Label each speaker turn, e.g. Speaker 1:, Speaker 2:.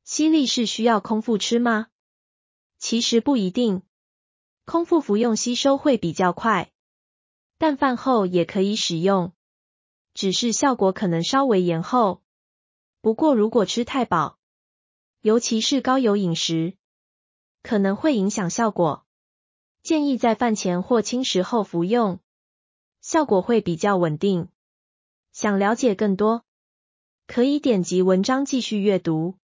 Speaker 1: 犀利士需要空腹吃吗？其实不一定，空腹服用吸收会比较快，但饭后也可以使用，只是效果可能稍微延后。不过如果吃太饱，尤其是高油饮食，可能会影响效果。建议在饭前或轻食后服用，效果会比较稳定。想了解更多，可以点击文章继续阅读。